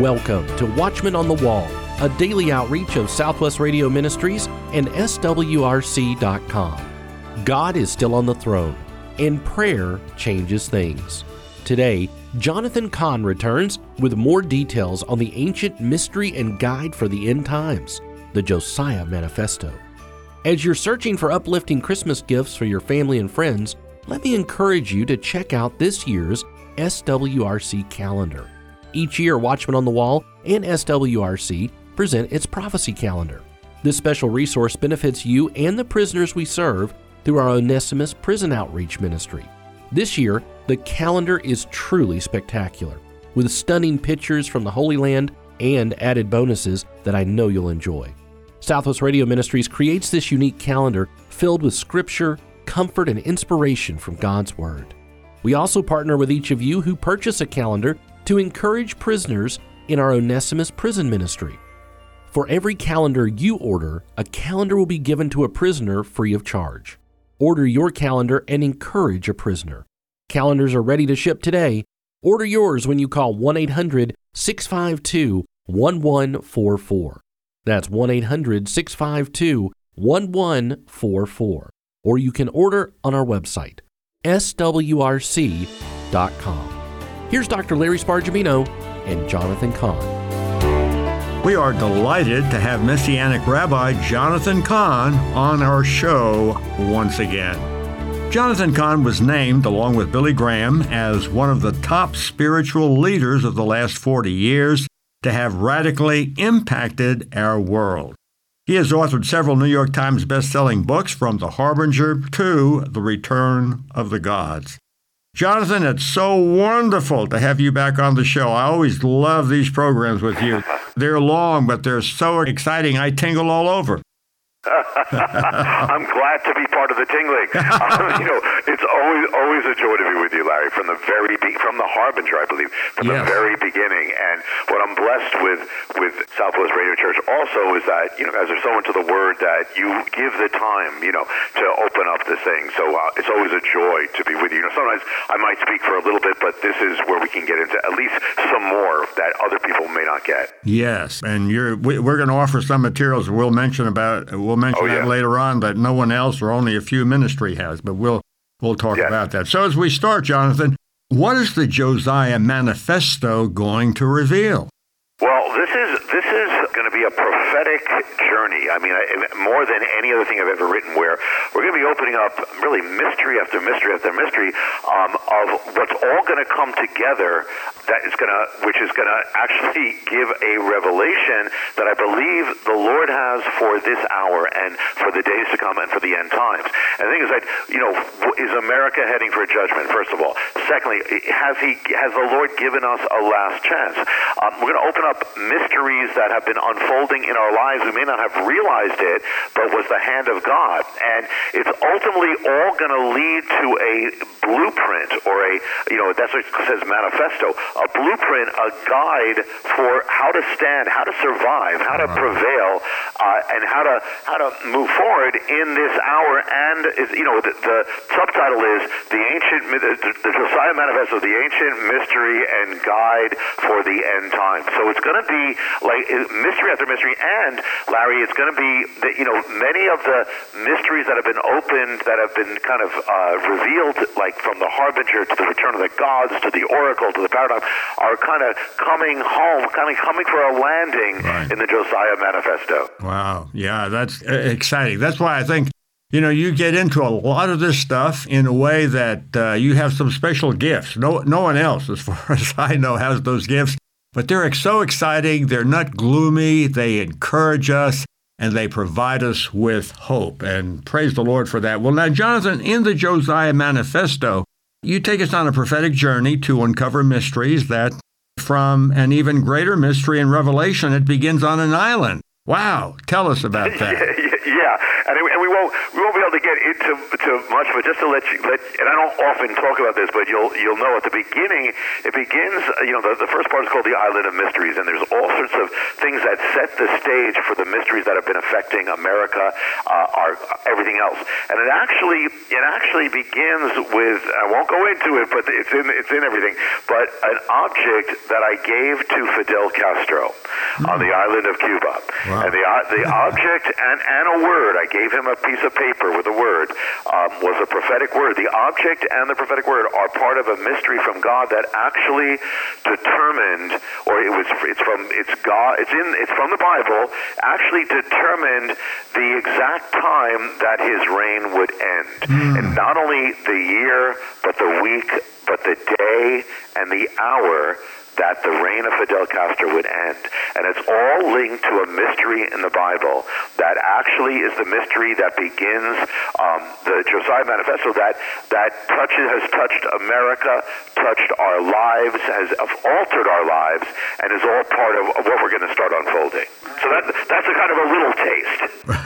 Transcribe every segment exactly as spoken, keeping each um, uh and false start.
Welcome to Watchmen on the Wall, a daily outreach of Southwest Radio Ministries and S W R C dot com. God is still on the throne, and prayer changes things. Today, Jonathan Cahn returns with more details on the ancient mystery and guide for the end times, the Josiah Manifesto. As you're searching for uplifting Christmas gifts for your family and friends, let me encourage you to check out this year's S W R C calendar. Each year, Watchmen on the Wall and S W R C present its prophecy calendar. This special resource benefits you and the prisoners we serve through our Onesimus Prison Outreach Ministry. This year, the calendar is truly spectacular, with stunning pictures from the Holy Land and added bonuses that I know you'll enjoy. Southwest Radio Ministries creates this unique calendar filled with scripture, comfort, and inspiration from God's Word. We also partner with each of you who purchase a calendar to encourage prisoners in our Onesimus Prison Ministry. For every calendar you order, a calendar will be given to a prisoner free of charge. Order your calendar and encourage a prisoner. Calendars are ready to ship today. Order yours when you call one eight hundred, six five two, one one four four. That's one eight hundred, six five two, one one four four. Or you can order on our website, S W R C dot com. Here's Doctor Larry Spargimino and Jonathan Cahn. We are delighted to have Messianic Rabbi Jonathan Cahn on our show once again. Jonathan Cahn was named, along with Billy Graham, as one of the top spiritual leaders of the last forty years to have radically impacted our world. He has authored several New York Times best-selling books, from The Harbinger to The Return of the Gods. Jonathan, it's so wonderful to have you back on the show. I always love these programs with you. They're long, but they're so exciting, I tingle all over. I'm glad to be part of the tingling. Um, you know, it's always always a joy to be with you, Larry, from the very be- from the Harbinger, I believe, from yes. the very beginning. And what I'm blessed with with Southwest Radio Church also is that, you know, as they're so into the Word, that you give the time, you know, to open up this thing. So uh, it's always a joy to be with you. You know, sometimes I might speak for a little bit, but this is where we can get into at least some more that other people may not get. Yes, and you're we, we're going to offer some materials we'll mention about. We'll mention oh, yeah. that later on, that no one else or only a few ministry has, but we'll we'll talk yes. about that. So as we start, Jonathan, what is the Josiah Manifesto going to reveal? Well, this is this is going to be a prophetic journey. I mean, I, more than any other thing I've ever written, where we're going to be opening up really mystery after mystery after mystery um, of what's all going to come together. That is going to, which is going to actually give a revelation that I believe the Lord has for this hour and for the days to come and for the end times. And the thing is that, you know, is America heading for judgment? First of all. Secondly, has he has the Lord given us a last chance? Um, we're going to open up mysteries that have been unfolding in our lives. We may not have realized it, but was the hand of God. And it's ultimately all going to lead to a blueprint, or a, you know, that's what it says, manifesto, a blueprint, a guide for how to stand, how to survive, how to prevail, uh, and how to how to move forward in this hour. And, is, you know, the, the subtitle is the ancient, the, the Josiah Manifesto, the ancient mystery and guide for the end time. So it's going to be like mystery after mystery, and Larry, it's going to be that, you know, many of the mysteries that have been opened, that have been kind of uh, revealed, like from the Harbinger to the Return of the Gods to the Oracle to the Paradigm, are kind of coming home, kind of coming for a landing right. in the Josiah Manifesto. Wow, yeah, that's exciting. That's why I think, you know, you get into a lot of this stuff in a way that uh, you have some special gifts. No, no one else, as far as I know, has those gifts. But they're so exciting. They're not gloomy. They encourage us, and they provide us with hope. And praise the Lord for that. Well, now, Jonathan, in the Josiah Manifesto, you take us on a prophetic journey to uncover mysteries that, from an even greater mystery in Revelation, it begins on an island. Wow. Tell us about that. yeah, yeah. yeah, and, and we won't we won't be able to get into to much, but just to let you let, and I don't often talk about this, but you'll you'll know at the beginning it begins. You know, the, the first part is called the Island of Mysteries, and there's all sorts of things that set the stage for the mysteries that have been affecting America, uh, our everything else, and it actually it actually begins with, I won't go into it, but it's in it's in everything, but an object that I gave to Fidel Castro mm. on the island of Cuba. Wow. And the uh, the object and, and a word, I gave him a piece of paper with a word, um, was a prophetic word. The object and the prophetic word are part of a mystery from God that actually determined, or it was it's from it's God it's in it's from the Bible, actually determined the exact time that his reign would end. Mm. And not only the year, but the week, but the day and the hour that the reign of Fidel Castro would end. And it's all linked to a mystery in the Bible that actually is the mystery that begins um, the Josiah Manifesto that, that touches, has touched America, touched our lives, has altered our lives, and is all part of, of what we're going to start unfolding. So that that's a kind of a little taste.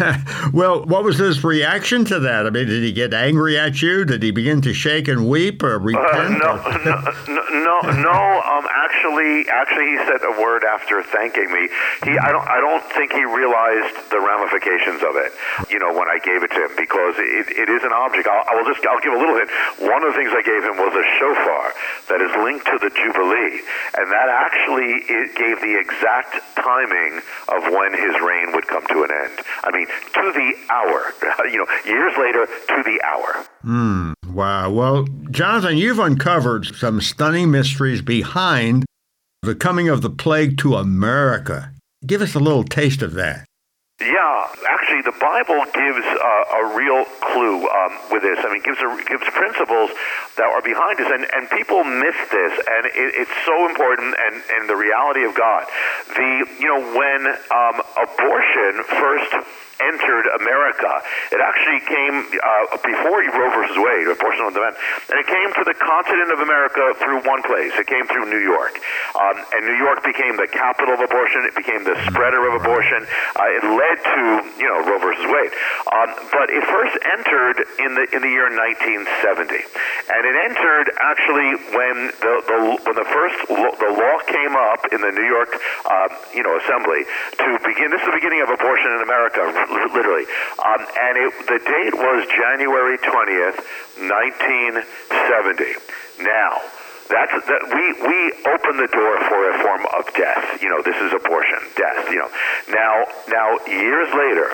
Well, what was his reaction to that? I mean, did he get angry at you? Did he begin to shake and weep or repent? Uh, no, no, no, no, no. Um, actually, Actually, actually, he said a word after thanking me. He, I don't, I don't think he realized the ramifications of it. You know, when I gave it to him, because it, it is an object. I'll, I will just, I'll give a little hint. One of the things I gave him was a shofar that is linked to the Jubilee, and that actually it gave the exact timing of when his reign would come to an end. I mean, to the hour. You know, years later, to the hour. Hmm. Wow. Well, Jonathan, you've uncovered some stunning mysteries behind the coming of the plague to America. Give us a little taste of that. Yeah, actually, the Bible gives uh, a real clue um, with this. I mean, gives a, gives principles that are behind this, and, and people miss this, and it, it's so important, and, and the reality of God. The you know when um, abortion first entered America, it actually came uh, before Roe versus Wade, abortion on demand, and it came to the continent of America through one place. It came through New York, um, and New York became the capital of abortion. It became the spreader of abortion. Uh, it led to you know Roe versus Wade, um, but it first entered in the in the year nineteen seventy, and it entered actually when the, the when the first lo- the law came up in the New York uh, you know Assembly to begin. This is the beginning of abortion in America. Literally, um, and it, the date was January twentieth, nineteen seventy. Now, that's that we we open the door for a form of death. You know, this is abortion, death. You know, now now years later,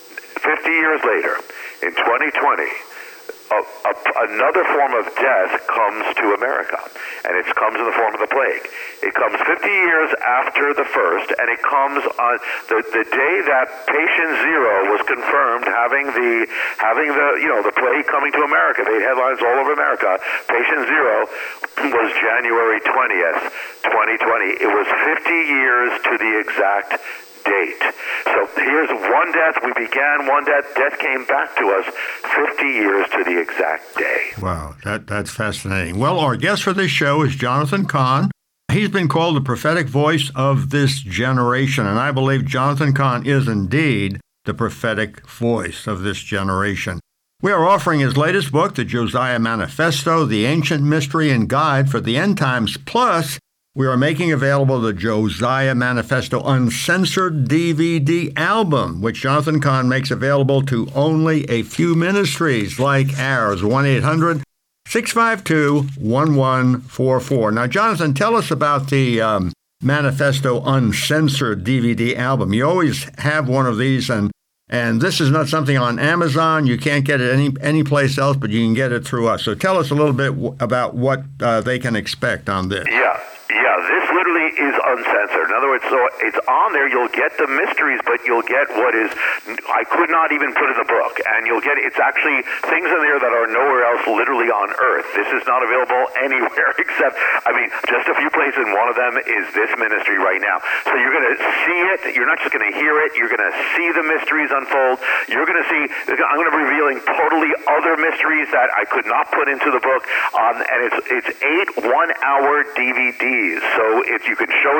fifty years later, in twenty twenty. A, a, another form of death comes to America, and it comes in the form of the plague. It comes fifty years after the first, and it comes on the, the day that patient zero was confirmed having the having the you know the plague coming to America. They had headlines all over America. Patient zero was January twentieth, twenty twenty. It was fifty years to the exact date. So here's one death. We began one death. Death came back to us fifty years to the exact day. Wow, that that's fascinating. Well, our guest for this show is Jonathan Cahn. He's been called the prophetic voice of this generation, and I believe Jonathan Cahn is indeed the prophetic voice of this generation. We are offering his latest book, The Josiah Manifesto, The Ancient Mystery and Guide for the End Times, plus we are making available the Josiah Manifesto Uncensored D V D album, which Jonathan Cahn makes available to only a few ministries like ours, one eight hundred, six five two, one one four four. Now, Jonathan, tell us about the um, Manifesto Uncensored D V D album. You always have one of these, and and this is not something on Amazon. You can't get it any any place else, but you can get it through us. So tell us a little bit w- about what uh, they can expect on this. Yeah. Yeah, this literally is uncensored. In other words, so it's on there. You'll get the mysteries, but you'll get what is I could not even put in the book, and you'll get it's actually things in there that are nowhere else, literally on Earth. This is not available anywhere except, I mean, just a few places. And one of them is this ministry right now. So you're going to see it. You're not just going to hear it. You're going to see the mysteries unfold. You're going to see. I'm going to be revealing totally other mysteries that I could not put into the book. Um, and it's it's eight one-hour D V Ds. So if you can show it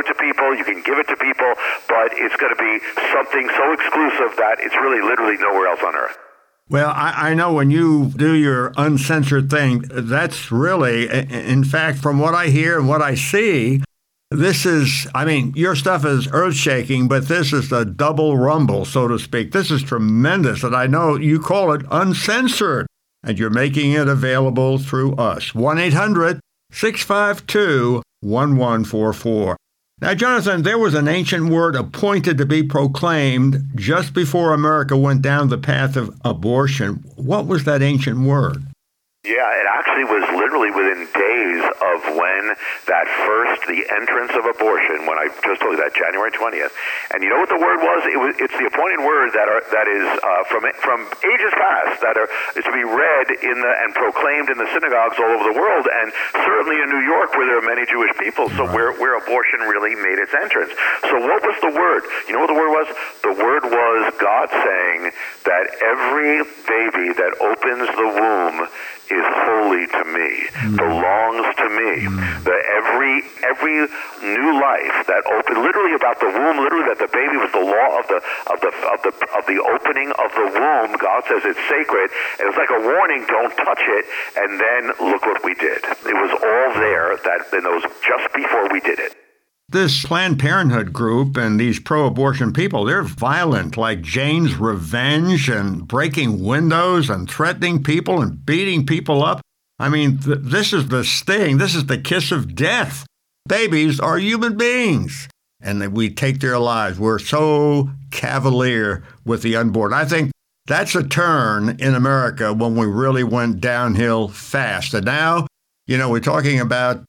to people, you can give it to people, but it's going to be something so exclusive that it's really literally nowhere else on earth. Well, I, I know when you do your uncensored thing, that's really, in fact, from what I hear and what I see, this is, I mean, your stuff is earth-shaking, but this is the double rumble, so to speak. This is tremendous, and I know you call it uncensored, and you're making it available through us. one eight hundred six five two one one four four. Now, Jonathan, there was an ancient word appointed to be proclaimed just before America went down the path of abortion. What was that ancient word? Yeah, it actually was literally within days of when that first, the entrance of abortion, when I just told you that, January twentieth. And you know what the word was? It was it's the appointed word that are that is uh, from from ages past, that are is to be read in the and proclaimed in the synagogues all over the world, and certainly in New York where there are many Jewish people, so where, where abortion really made its entrance. So what was the word? You know what the word was? The word was God saying that every baby that opens the womb is holy to me, mm. belongs to me. Mm. That every every new life that opened, literally about the womb, literally that the baby was the law of the of the of the of the opening of the womb. God says it's sacred, and it's like a warning: don't touch it. And then look what we did. It was all there that in those just before we did it. This Planned Parenthood group and these pro-abortion people, they're violent, like Jane's Revenge, and breaking windows and threatening people and beating people up. I mean, th- this is the sting. This is the kiss of death. Babies are human beings, and we take their lives. We're so cavalier with the unborn. I think that's a turn in America when we really went downhill fast. And now, you know, we're talking about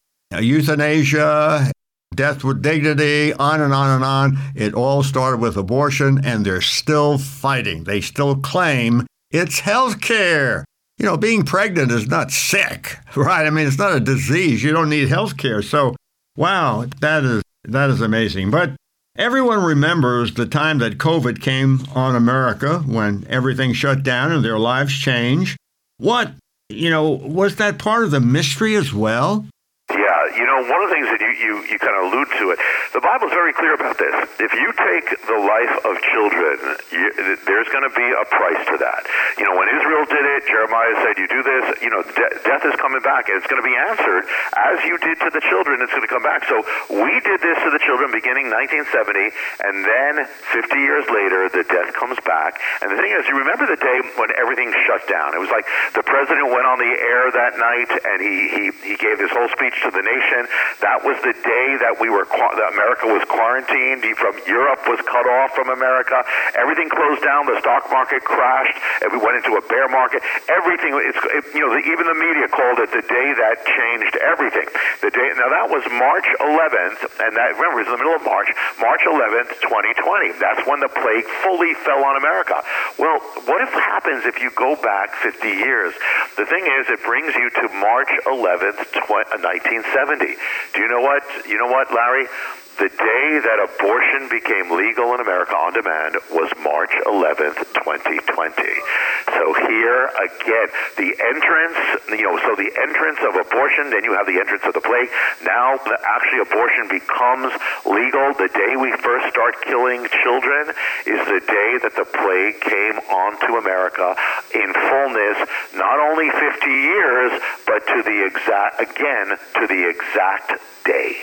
euthanasia, death with dignity, on and on and on. It all started with abortion, and they're still fighting. They still claim it's health care. You know, being pregnant is not sick, right? I mean, it's not a disease. You don't need health care. So, wow, that is that is amazing. But everyone remembers the time that COVID came on America when everything shut down and their lives changed. What, you know, was that part of the mystery as well? You know, one of the things that you, you, you kind of allude to it, the Bible's very clear about this. If you take the life of children, you, there's going to be a price to that. You know, when Israel did it, Jeremiah said, you do this, you know, de- death is coming back, and it's going to be answered as you did to the children, it's going to come back. So we did this to the children beginning nineteen seventy, and then fifty years later, the death comes back. And the thing is, you remember the day when everything shut down. It was like the president went on the air that night, and he, he, he gave this whole speech to the nation. That was the day that we were that America was quarantined. From Europe was cut off from America. Everything closed down. The stock market crashed, and we went into a bear market. Everything, it's it, you know, the, even the media called it the day that changed everything. The day now that was March eleventh, and that remember it was in the middle of March, March eleventh, twenty twenty. That's when the plague fully fell on America. Well, what if happens if you go back fifty years? The thing is, it brings you to March eleventh, nineteen seventy. Do you know what? You know what, Larry? The day that abortion became legal in America on demand was March eleventh, twenty twenty. So here again, the entrance, you know, so the entrance of abortion, then you have the entrance of the plague. Now, actually, abortion becomes legal. The day we first start killing children is the day that the plague came onto America in fullness, not only fifty years, but to the exact, again, to the exact day.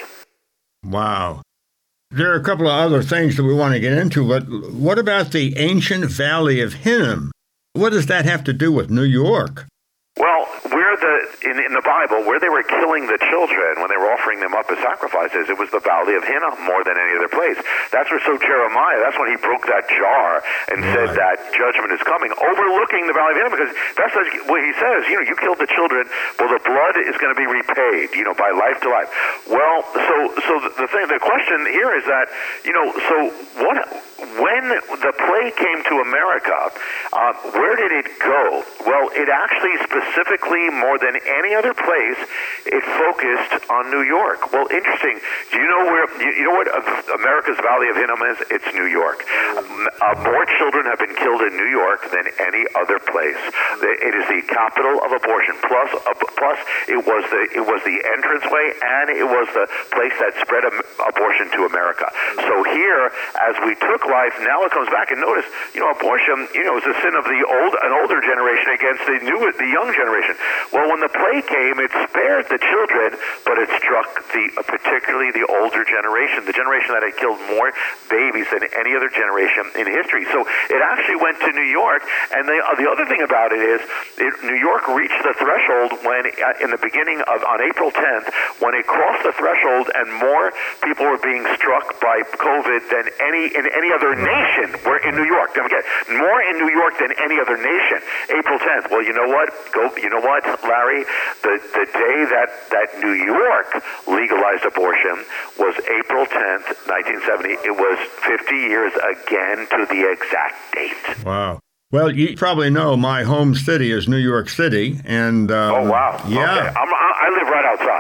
Wow. There are a couple of other things that we want to get into, but what about the ancient Valley of Hinnom? What does that have to do with New York? Well, where the in, in the Bible, where they were killing the children when they were offering them up as sacrifices, it was the Valley of Hinnom more than any other place. That's where so Jeremiah, that's when he broke that jar and right. said that judgment is coming, overlooking the Valley of Hinnom, because that's what he says. You know, you killed the children, well, the blood is going to be repaid, you know, by life to life. Well, so so the thing, the question here is that, you know, so what? When the plague came to America, uh, where did it go? Well, it actually specifically more than any other place, it focused on New York. Well, interesting. Do you know where, you know what America's Valley of Hinnom is? It's New York. Uh, more children have been killed in New York than any other place. It is the capital of abortion. Plus, uh, plus it was the it was the entranceway, and it was the place that spread am- abortion to America. So here, as we took life, now it comes back. And notice, you know, abortion, you know, is a sin of the old, an older generation against the new, the young generation. Well, when the plague came, it spared the children, but it struck the uh, particularly the older generation, the generation that had killed more babies than any other generation in history. So it actually went to New York. And the, uh, the other thing about it is, it, New York reached the threshold when, uh, in the beginning of, on April tenth, when it crossed the threshold and more people were being struck by COVID than any in any other nation. We're in New York. Don't forget, more in New York than any other nation. April tenth. Well, you know what? Go. You know what, Larry? The the day that that New York legalized abortion was April tenth, nineteen seventy. It was fifty years again to the exact date. Wow. Well, you probably know my home city is New York City, and um, oh wow, yeah, okay. I'm, I live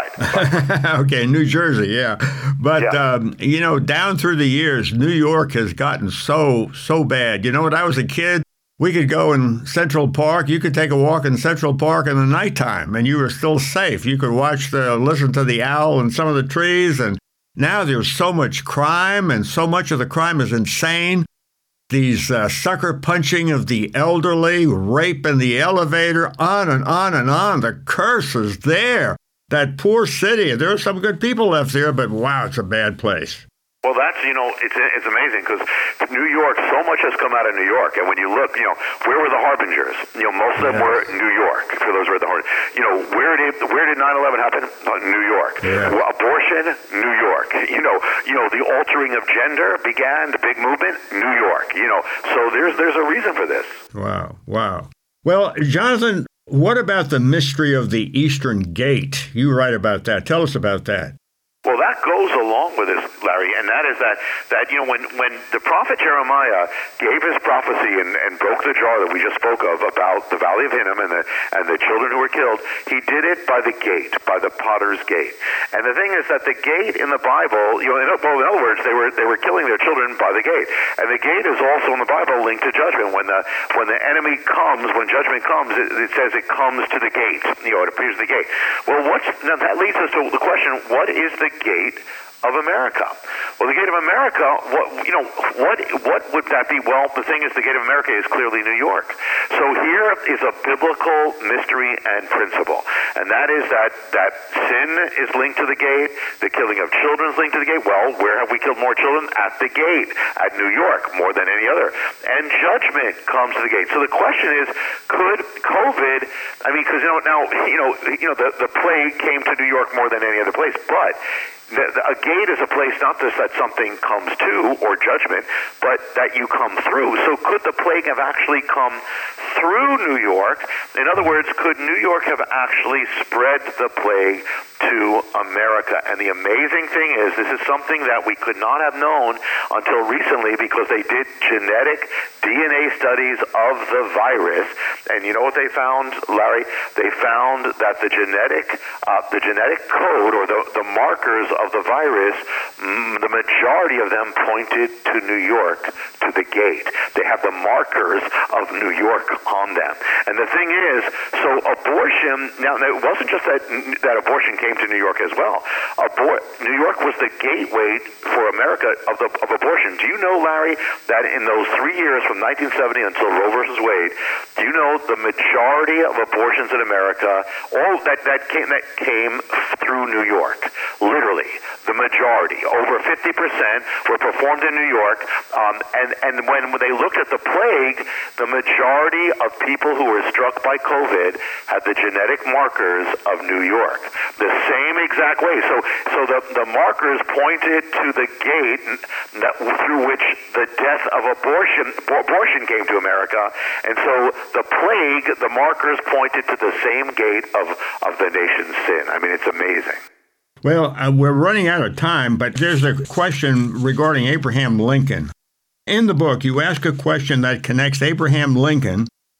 right outside. Okay, New Jersey, yeah, but yeah. Um, you know, down through the years, New York has gotten so so bad. You know, when I was a kid, we could go in Central Park. You could take a walk in Central Park in the nighttime, and you were still safe. You could watch the listen to the owl in some of the trees, and now there's so much crime, and so much of the crime is insane. These uh, sucker punching of the elderly, rape in the elevator, on and on and on. The curse is there. That poor city. There are some good people left there, but wow, it's a bad place. Well, that's, you know, it's it's amazing because New York, so much has come out of New York. And when you look, you know, where were the harbingers? You know, most of them yeah. were New York, for those who were the harbingers. You know, where did where did nine eleven happen? New York. Yeah. Well, abortion, New York. You know, you know, the altering of gender began, the big movement, New York. You know, so there's there's a reason for this. Wow, wow. Well, Jonathan, what about the mystery of the Eastern Gate? You write about that. Tell us about that. Well, that goes along with this, Larry, and that is that, that you know, when, when the prophet Jeremiah gave his prophecy and, and broke the jar that we just spoke of about the Valley of Hinnom and the, and the children who were killed, he did it by the gate, by the potter's gate. And the thing is that the gate in the Bible, you know, in, well, in other words, they were they were killing their children by the gate. And the gate is also in the Bible linked to judgment. When the when the enemy comes, when judgment comes, it, it says it comes to the gate. You know, it appears at the gate. Well, what's now that leads us to the question: what is the gate of America? Well, the gate of America, what you know, what what would that be? Well, the thing is, the gate of America is clearly New York. So here is a biblical mystery and principle, and that is that that sin is linked to the gate, the killing of children is linked to the gate. Well, where have we killed more children? At the gate, at New York, more than any other. And judgment comes to the gate. So the question is, could COVID? I mean, because you know now, you know, you know, the the plague came to New York more than any other place, but The, the, a gate is a place not just that something comes to or judgment, but that you come through. So could the plague have actually come through New York? In other words, could New York have actually spread the plague to America? And the amazing thing is, this is something that we could not have known until recently because they did genetic D N A studies of the virus. And you know what they found, Larry? They found that the genetic uh, the genetic code or the, the markers of the virus, mm, the majority of them pointed to New York, to the gate. They have the markers of New York on them. And the thing is, so abortion, now it wasn't just that that abortion came to New York as well. Abor- New York was the gateway for America of, the, of abortion. Do you know, Larry, that in those three years from nineteen seventy until Roe versus Wade, do you know the majority of abortions in America, all that, that came that came through New York, literally. The majority, over fifty percent, were performed in New York. Um, and, and when they looked at the plague, the majority of people who were struck by COVID had the genetic markers of New York. The same exact way. So so the, the markers pointed to the gate that, through which the death of abortion, abortion came to America. And so the plague, the markers pointed to the same gate of, of the nation's sin. I mean, it's amazing. Well, uh, we're running out of time, but there's a question regarding Abraham Lincoln. In the book, you ask a question that connects Abraham Lincoln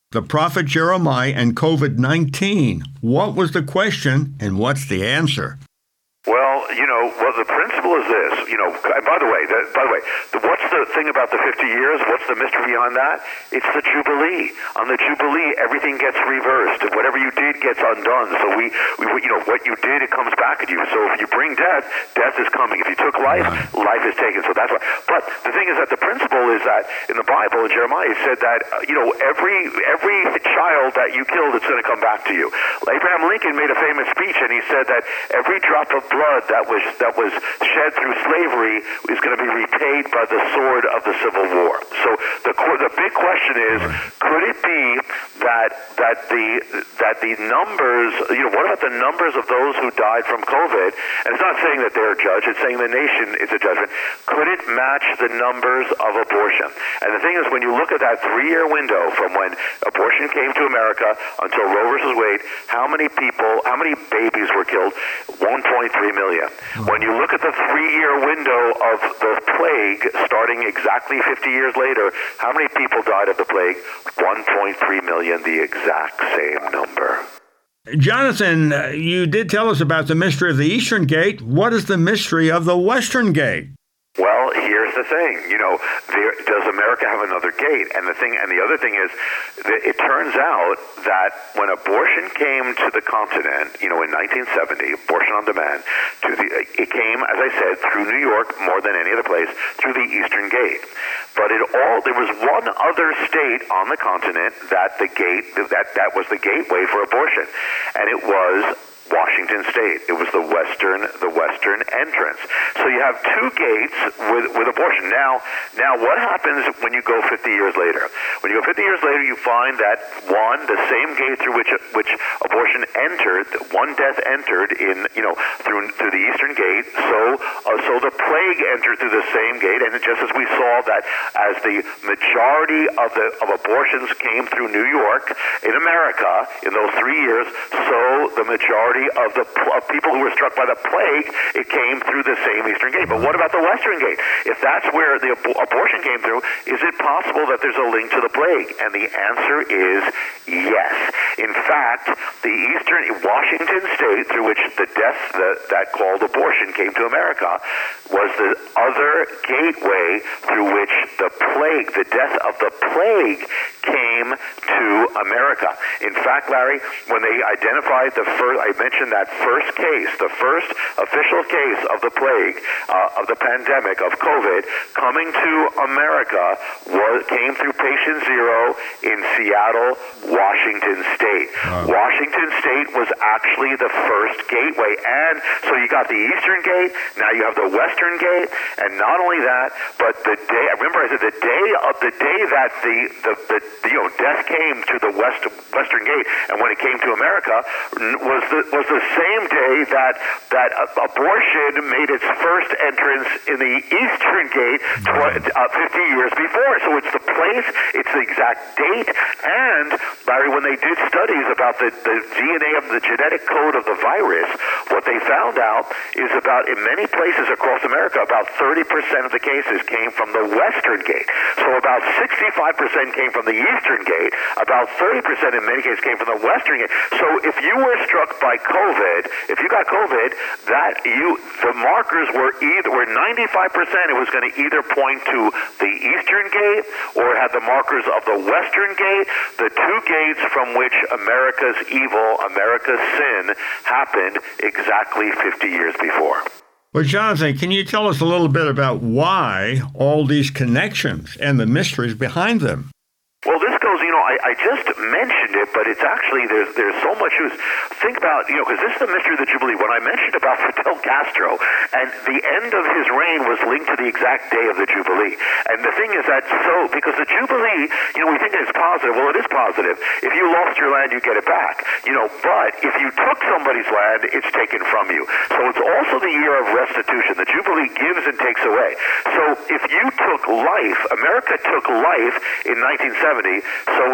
the prophet Jeremiah and covid nineteen. What was the question and what's the answer? Well, you know, well, the principle is this, you know, and by the way, the, by the way, the, what's the thing about the fifty years? What's the mystery behind that? It's the Jubilee. On the Jubilee, everything gets reversed. Whatever you did gets undone. So we, we, you know, what you did, it comes back at you. So if you bring death, death is coming. If you took life, right. life is taken. So that's why. But the thing is that the principle is that in the Bible, in Jeremiah, it said that, uh, you know, every every child that you killed, it's going to come back to you. Abraham Lincoln made a famous speech, and he said that every drop of blood that was that was shed through slavery is going to be repaid by the sword of the Civil War. So the the big question is, could it be that that the that the numbers, you know, what about the numbers of those who died from COVID? And it's not saying that they're a judge; it's saying the nation is a judgment. Could it match the numbers of abortion? And the thing is, when you look at that three-year window from when abortion came to America until Roe versus Wade, how many people, how many babies were killed? one point three million. When you look at the three-year window of the plague, starting exactly fifty years later, how many people died of the plague? one point three million, the exact same number. Jonathan, uh, you did tell us about the mystery of the Eastern Gate. What is the mystery of the Western Gate? Well, here's the thing. You know, there, does America have another gate? And the thing, and the other thing is, that it turns out that when abortion came to the continent, you know, in nineteen seventy, abortion on demand, to the, it came, as I said, through New York more than any other place, through the Eastern Gate. But it all, there was one other state on the continent that the gate, that that was the gateway for abortion, and it was Washington State. It was the western, the western entrance. So you have two gates with with abortion. Now, now what happens when you go fifty years later? When you go fifty years later, you find that one, the same gate through which which abortion entered, one death entered in, you know, through through the Eastern Gate. So, uh, so the plague entered through the same gate, and just as we saw that as the majority of the of abortions came through New York in America in those three years, so the majority of the of people who were struck by the plague, it came through the same Eastern Gate. But what about the Western Gate? If that's where the ab- abortion came through, is it possible that there's a link to the plague? And the answer is yes. In fact, the Eastern Washington State, through which the death that, that called abortion came to America, was the other gateway through which the plague, the death of the plague, came to America. In fact, Larry, when they identified the first, I mentioned that first case, the first official case of the plague, uh, of the pandemic, of COVID, coming to America, was, came through patient zero in Seattle, Washington State. Wow. Washington State was actually the first gateway. And so you got the Eastern Gate, now you have the Western Gate, and not only that, but the day, remember I said the day of the day that the, the, the you know, death came to the West, Western Gate, and when it came to America, was the, was the same day that, that abortion made its first entrance in the Eastern Gate tw- uh, fifty years before. So it's the place, it's the exact date, and, Larry, when they did studies about the, the D N A of the genetic code of the virus, what they found out is about, in many places across America, about thirty percent of the cases came from the Western Gate. So about sixty-five percent came from the Eastern Gate, about thirty percent in many cases came from the Western Gate. So if you were struck by COVID, if you got COVID, that you, the markers were either, were ninety-five percent, it was going to either point to the Eastern Gate or it had the markers of the Western Gate, the two gates from which America's evil, America's sin happened exactly fifty years before. Well, Jonathan, can you tell us a little bit about why all these connections and the mysteries behind them? Well, this goes, you know, I, I just mentioned it, but it's actually, there's there's so much use. Think about, you know, because this is the mystery of the Jubilee. When I mentioned about Fidel Castro, and the end of his reign was linked to the exact day of the Jubilee. And the thing is that, so, because the Jubilee, you know, we think it's positive. Well, it is positive. If you lost your land, you get it back. You know, but if you took somebody's land, it's taken from you. So it's also the year of restitution. The Jubilee gives and takes away. So if you took life, America took life in nineteen seventy, so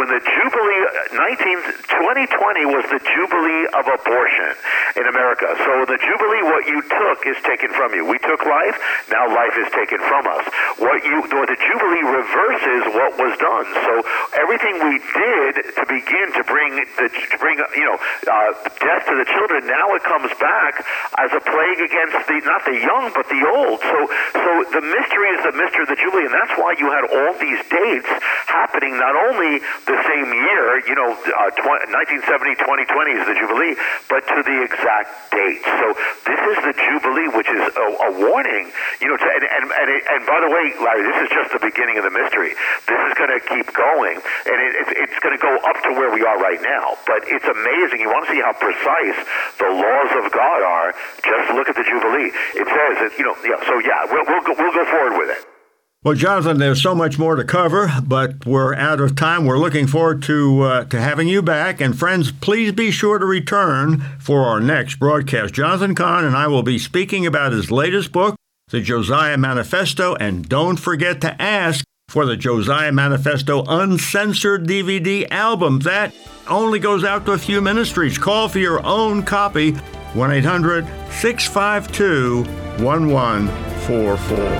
when the Jubilee, nineteen, twenty twenty was the Jubilee of abortion in America. So the Jubilee, what you took is taken from you. We took life, now life is taken from us. What you, what the Jubilee reverses what was done. So everything we did to begin to bring the, to bring you know uh, death to the children, now it comes back as a plague against the not the young but the old. So so the mystery is the mystery of the Jubilee, and that's why you had all these dates happening not only the same year, you know, uh, nineteen seventy, twenty twenty is the Jubilee, but to the exact date. So this is the Jubilee, which is a, a warning, you know, to, and, and, and, and by the way, Larry, this is just the beginning of the mystery. This is going to keep going, and it, it, it's going to go up to where we are right now. But it's amazing. You want to see how precise the laws of God are, just look at the Jubilee. It says that, you know, yeah, so yeah, we'll, we'll, go, we'll go forward with it. Well, Jonathan, there's so much more to cover, but we're out of time. We're looking forward to uh, to having you back. And friends, please be sure to return for our next broadcast. Jonathan Cahn and I will be speaking about his latest book, The Josiah Manifesto. And don't forget to ask for the Josiah Manifesto Uncensored D V D album. That only goes out to a few ministries. Call for your own copy, one eight hundred, six five two, one one four four.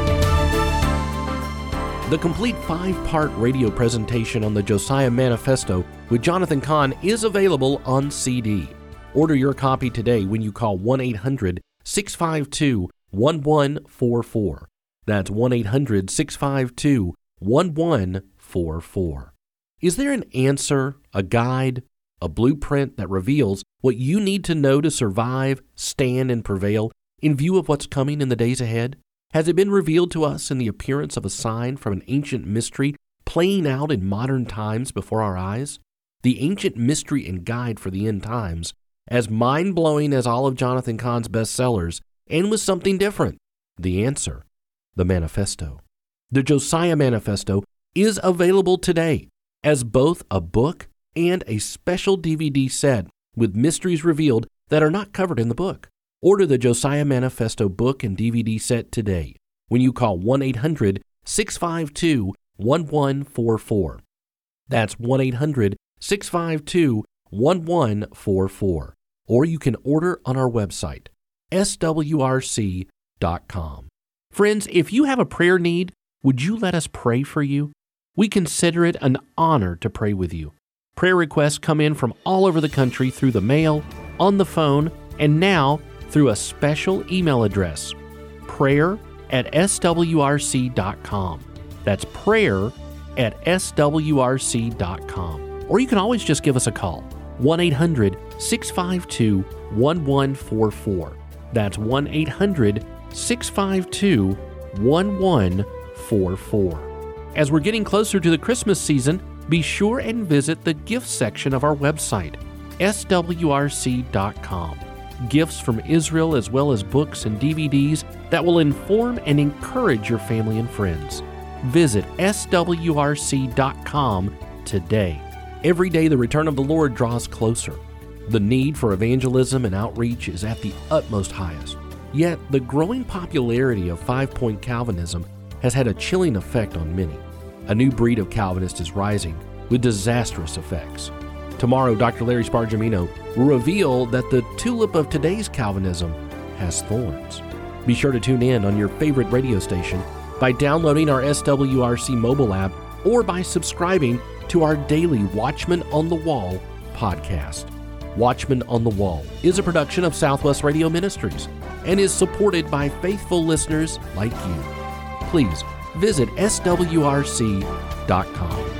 The complete five-part radio presentation on the Josiah Manifesto with Jonathan Cahn is available on C D. Order your copy today when you call one eight hundred, six five two, one one four four. That's one eight hundred, six five two, one one four four. Is there an answer, a guide, a blueprint that reveals what you need to know to survive, stand, and prevail in view of what's coming in the days ahead? Has it been revealed to us in the appearance of a sign from an ancient mystery playing out in modern times before our eyes? The ancient mystery and guide for the end times, as mind-blowing as all of Jonathan Cahn's bestsellers, and with something different. The answer, the Manifesto. The Josiah Manifesto is available today as both a book and a special D V D set with mysteries revealed that are not covered in the book. Order the Josiah Manifesto book and D V D set today when you call one eight hundred, six five two, one one four four. That's one eight hundred, six five two, one one four four. Or you can order on our website, S W R C dot com. Friends, if you have a prayer need, would you let us pray for you? We consider it an honor to pray with you. Prayer requests come in from all over the country through the mail, on the phone, and now through a special email address, prayer at S W R C dot com. That's prayer at S W R C dot com. Or you can always just give us a call, one eight hundred, six five two, one one four four. That's one eight hundred, six five two, one one four four. As we're getting closer to the Christmas season, be sure and visit the gifts section of our website, S W R C dot com. Gifts from Israel as well as books and D V Ds that will inform and encourage your family and friends. Visit S W R C dot com today. Every day the return of the Lord draws closer. The need for evangelism and outreach is at the utmost highest. Yet the growing popularity of five-point Calvinism has had a chilling effect on many. A new breed of Calvinist is rising with disastrous effects. Tomorrow, Doctor Larry Spargimino will reveal that the tulip of today's Calvinism has thorns. Be sure to tune in on your favorite radio station by downloading our S W R C mobile app or by subscribing to our daily Watchman on the Wall podcast. Watchman on the Wall is a production of Southwest Radio Ministries and is supported by faithful listeners like you. Please visit S W R C dot com.